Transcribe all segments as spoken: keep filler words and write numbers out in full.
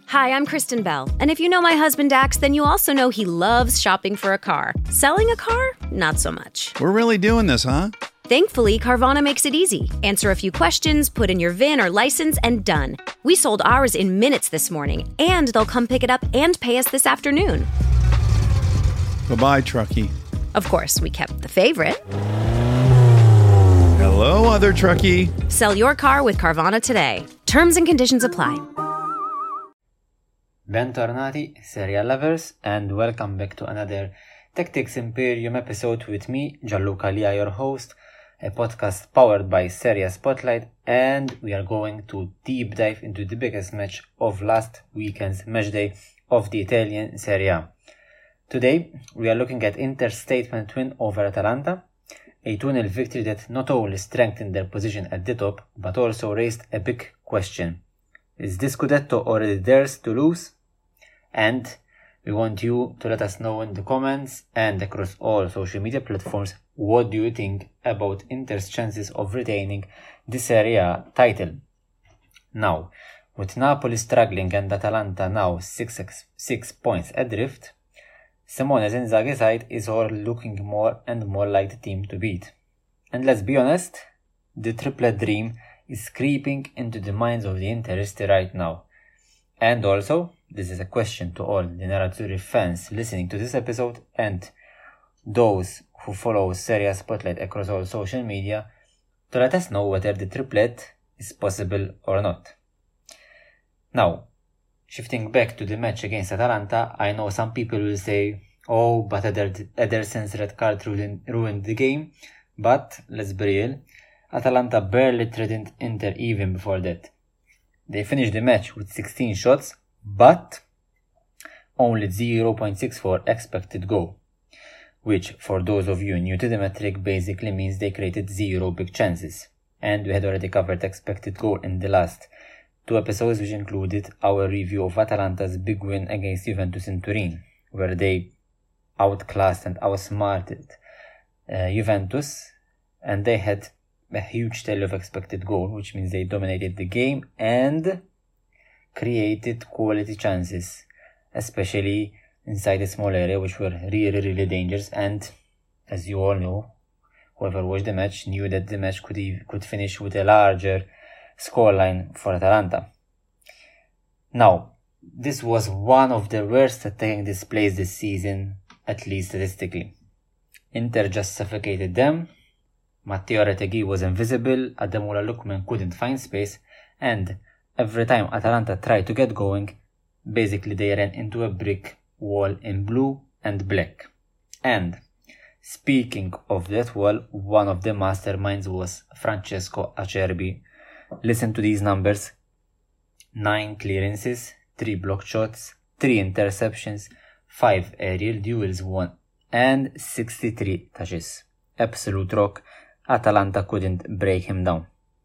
Hi, I'm Kristen Bell, and if you know my husband Dax, then you also know he loves shopping for a car. Selling a car? Not so much. We're really doing this, huh? Thankfully, Carvana makes it easy. Answer a few questions, put in your V I N or license, and done. We sold ours in minutes this morning, and they'll come pick it up and pay us this afternoon. Bye-bye, truckie. Of course, we kept the favorite. Hello, other truckie. Sell your car with Carvana today. Terms and conditions apply. Bentornati, serial lovers, and welcome back to another Tactics Imperium episode with me, Gianluca Lia, your host, a podcast powered by Serie Spotlight, and we are going to deep dive into the biggest match of last weekend's match day of the Italian Serie A. Today, we are looking at Inter's statement win over Atalanta, a two nil victory that not only strengthened their position at the top, but also raised a big question. Is this Scudetto already theirs to lose? And we want you to let us know in the comments and across all social media platforms, what do you think about Inter's chances of retaining the Serie A title? Now, with Napoli struggling and Atalanta now six, six points adrift, Simone Inzaghi's side is all looking more and more like the team to beat. And let's be honest, the triplet dream is creeping into the minds of the Interisti right now. And also, this is a question to all the Nerazzurri fans listening to this episode and those who follow Serie A Spotlight across all social media to let us know whether the triplet is possible or not. Now, shifting back to the match against Atalanta, I know some people will say, oh, but Ederson's red card ruined, ruined the game. But, let's be real, Atalanta barely threatened Inter even before that. They finished the match with sixteen shots, but only zero point six four expected goal, which for those of you new to the metric basically means they created zero big chances. And we had already covered expected goal in the last two episodes, which included our review of Atalanta's big win against Juventus in Turin, where they outclassed and outsmarted uh, Juventus, and they had a huge tally of expected goal, which means they dominated the game and created quality chances, especially inside the small area, which were really, really dangerous. And as you all know, whoever watched the match knew that the match could e- could finish with a larger scoreline for Atalanta. Now, this was one of the worst attacking displays this season, at least statistically. Inter just suffocated them. Matteo Retegui was invisible, Ademola Lookman couldn't find space, and every time Atalanta tried to get going, basically they ran into a brick wall in blue and black. And speaking of that wall, one of the masterminds was Francesco Acerbi. Listen to these numbers: nine clearances, three block shots, three interceptions, five aerial duels won, and sixty-three touches. Absolute rock. Atalanta couldn't break him down.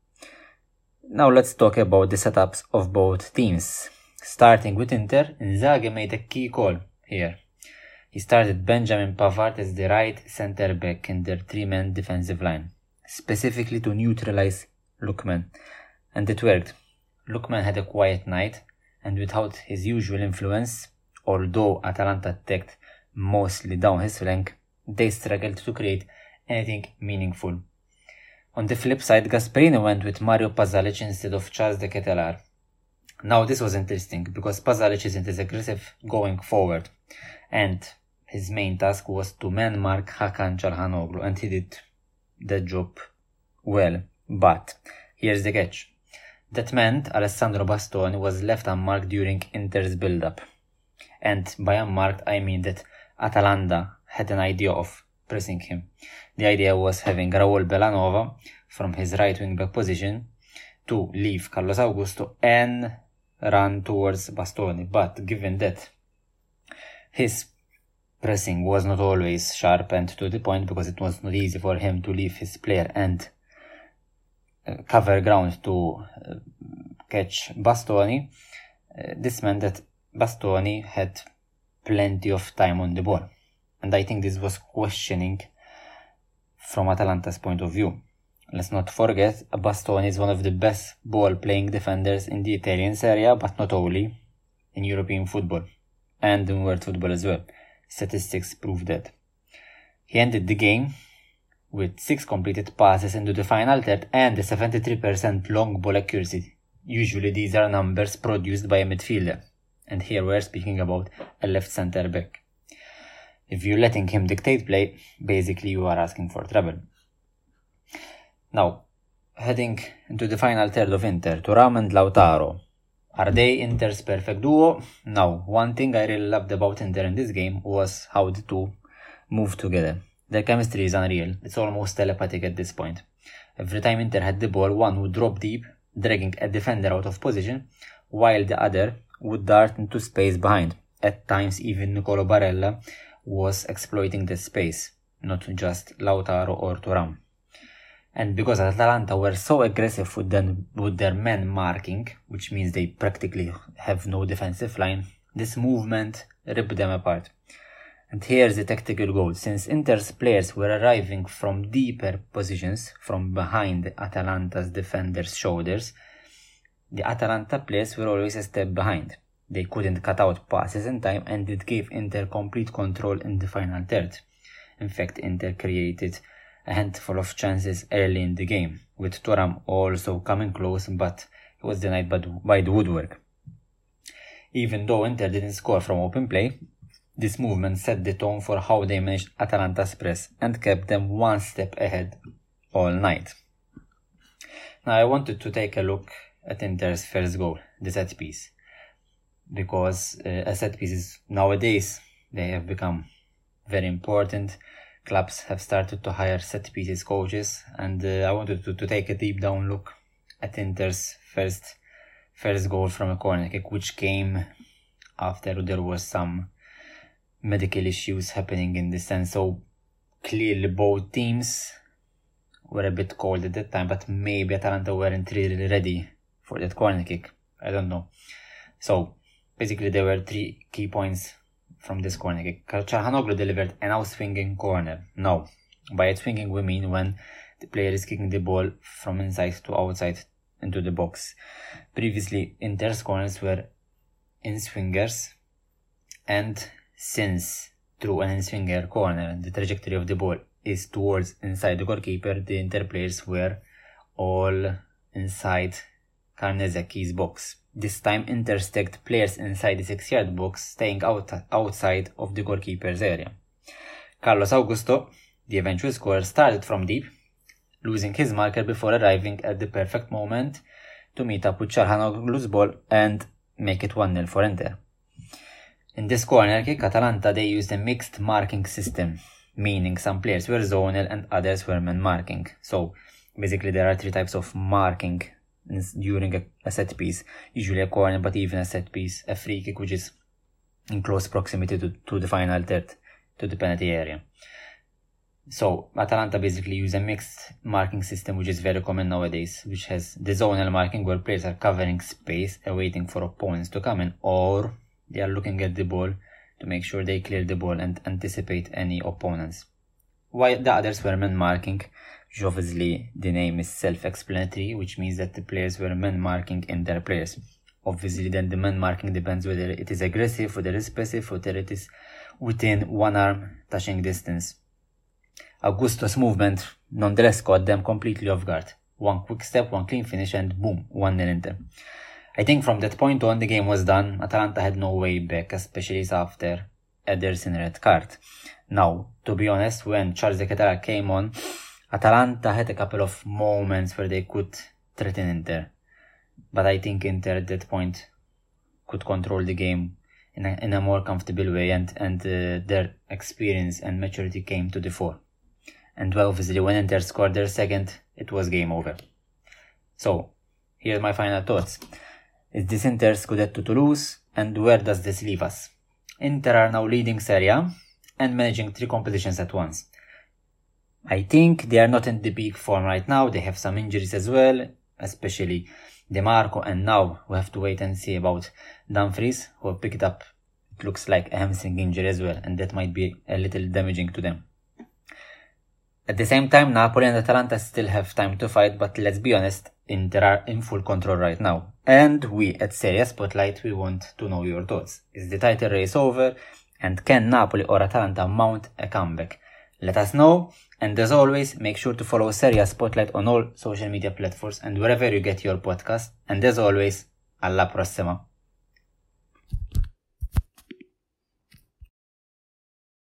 Now let's talk about the setups of both teams. Starting with Inter, Inzaghi made a key call here. He started Benjamin Pavard as the right centre back in their three-man defensive line, specifically to neutralize Lookman. And it worked. Lookman had a quiet night, and without his usual influence, although Atalanta attacked mostly down his flank, they struggled to create anything meaningful. On the flip side, Gasperini went with Mario Pasalic instead of Charles de Ketelaere. Now this was interesting because Pasalic isn't as aggressive going forward, and his main task was to man mark Hakan Çalhanoğlu, and he did that job well. But here's the catch. That meant Alessandro Bastoni was left unmarked during Inter's build-up. And by unmarked I mean that Atalanta had an idea of pressing him. The idea was having Raul Bellanova from his right wing back position to leave Carlos Augusto and run towards Bastoni. But given that his pressing was not always sharp and to the point, because it was not easy for him to leave his player and uh, cover ground to uh, catch Bastoni, uh, this meant that Bastoni had plenty of time on the ball. And I think this was questioning from Atalanta's point of view. Let's not forget, Bastoni is one of the best ball-playing defenders in the Italian Serie A, but not only. in European football and in world football as well. Statistics prove that. He ended the game with six completed passes into the final third and a seventy-three percent long ball accuracy. Usually these are numbers produced by a midfielder, and here we're speaking about a left centre back. If you're letting him dictate play, basically you are asking for trouble. Now, heading into the final third of Inter, Thuram and Lautaro. Are they Inter's perfect duo? No. One thing I really loved about Inter in this game was how the two moved together. Their chemistry is unreal. It's almost telepathic at this point. Every time Inter had the ball, one would drop deep, dragging a defender out of position, while the other would dart into space behind. At times, even Nicolo Barella was exploiting the space, not just Lautaro or Thuram. And because Atalanta were so aggressive with, them, with their men marking, which means they practically have no defensive line, this movement ripped them apart. And here's the tactical goal. Since Inter's players were arriving from deeper positions, from behind Atalanta's defenders' shoulders, the Atalanta players were always a step behind. They couldn't cut out passes in time, and it gave Inter complete control in the final third. In fact, Inter created a handful of chances early in the game, with Thuram also coming close, but he was denied by the woodwork. Even though Inter didn't score from open play, this movement set the tone for how they managed Atalanta's press and kept them one step ahead all night. Now I wanted to take a look at Inter's first goal, the set piece, because uh, a set pieces nowadays, they have become very important. Clubs have started to hire set pieces coaches, and uh, I wanted to, to take a deep down look at Inter's first first goal from a corner kick, which came after there was some medical issues happening in the sense. So clearly both teams were a bit cold at that time, but maybe Atalanta weren't really ready for that corner kick. I don't know. So basically there were three key points from this corner kick. Calhanoglu delivered an out-swinging corner. Now, by out-swinging we mean when the player is kicking the ball from inside to outside into the box. Previously, Inter's corners were in-swingers, and since through an in-swinger corner the trajectory of the ball is towards inside the goalkeeper, the Inter players were all inside Karnezacki's box. This time Inter stacked players inside the six-yard box, staying out, outside of the goalkeeper's area. Carlos Augusto, the eventual scorer, started from deep, losing his marker before arriving at the perfect moment to meet up with Calhanoglu's ball and make it one nil for Inter. In this corner kick, Atalanta, they used a mixed marking system, meaning some players were zonal and others were man marking. So basically there are three types of marking during a, a set piece, usually a corner, but even a set piece, a free kick which is in close proximity to, to the final third, to the penalty area. So Atalanta basically use a mixed marking system, which is very common nowadays, which has the zonal marking where players are covering space and waiting for opponents to come in, or they are looking at the ball to make sure they clear the ball and anticipate any opponents. While the others were man marking, which obviously the name is self-explanatory, which means that the players were man marking in their players. Obviously then the man marking depends whether it is aggressive, whether it is passive, whether it is within one arm touching distance. Augusto's movement nonetheless caught them completely off guard. One quick step, one clean finish, and boom, one nil Inter. I think from that point on the game was done. Atalanta had no way back, especially after Ederson red card. Now, to be honest, when Charles de Ketelaere came on, Atalanta had a couple of moments where they could threaten Inter. But I think Inter at that point could control the game in a, in a more comfortable way, and, and uh, their experience and maturity came to the fore. And well, obviously when Inter scored their second, it was game over. So, here's my final thoughts. Is this Inter's Scudetto to lose, and where does this leave us? Inter are now leading Serie A and managing three competitions at once. I think they are not in the peak form right now. They have some injuries as well, especially De Marco, and now we have to wait and see about Dumfries, who picked up, it looks like, a hamstring injury as well, and that might be a little damaging to them. At the same time, Napoli and Atalanta still have time to fight, but let's be honest, Inter are in full control right now. And we at Serie A Spotlight, we want to know your thoughts. Is the title race over? And can Napoli or Atalanta mount a comeback? Let us know. And as always, make sure to follow Serie A Spotlight on all social media platforms and wherever you get your podcast. And as always, alla prossima.